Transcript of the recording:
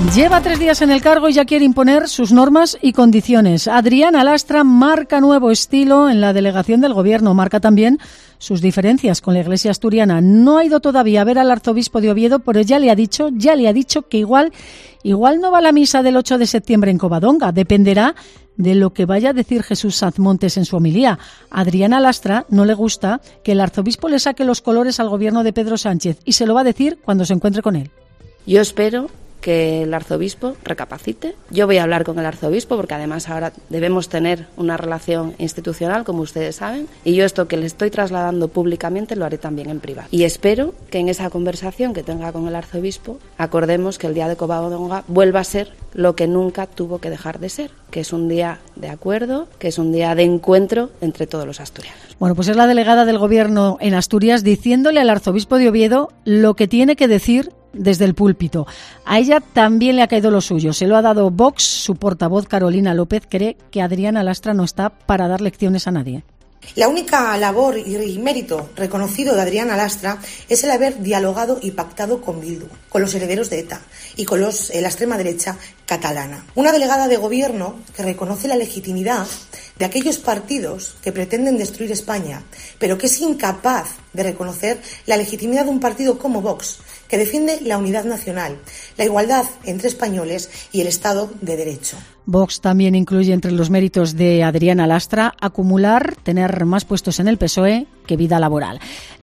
Lleva 3 días en el cargo y ya quiere imponer sus normas y condiciones. Adriana Lastra marca nuevo estilo en la delegación del Gobierno. Marca también sus diferencias con la Iglesia asturiana. No ha ido todavía a ver al arzobispo de Oviedo, pero ya le ha dicho que igual no va a la misa del 8 de septiembre en Covadonga. Dependerá de lo que vaya a decir Jesús Sanz Montes en su homilía. A Adriana Lastra no le gusta que el arzobispo le saque los colores al gobierno de Pedro Sánchez y se lo va a decir cuando se encuentre con él. Yo espero que el arzobispo recapacite. Yo voy a hablar con el arzobispo porque además ahora debemos tener una relación institucional, como ustedes saben, y yo esto que le estoy trasladando públicamente lo haré también en privado. Y espero que en esa conversación que tenga con el arzobispo acordemos que el día de Covadonga vuelva a ser lo que nunca tuvo que dejar de ser, que es un día de acuerdo, que es un día de encuentro entre todos los asturianos. Bueno, pues es la delegada del Gobierno en Asturias diciéndole al arzobispo de Oviedo lo que tiene que decir desde el púlpito. A ella también le ha caído lo suyo. Se lo ha dado Vox. Su portavoz, Carolina López, cree que Adriana Lastra no está para dar lecciones a nadie. La única labor y mérito reconocido de Adriana Lastra es el haber dialogado y pactado con Bildu, con los herederos de ETA y con la extrema derecha catalana. Una delegada de gobierno que reconoce la legitimidad de aquellos partidos que pretenden destruir España, pero que es incapaz de reconocer la legitimidad de un partido como Vox, que defiende la unidad nacional, la igualdad entre españoles y el Estado de Derecho. Vox también incluye entre los méritos de Adriana Lastra tener más puestos en el PSOE que vida laboral.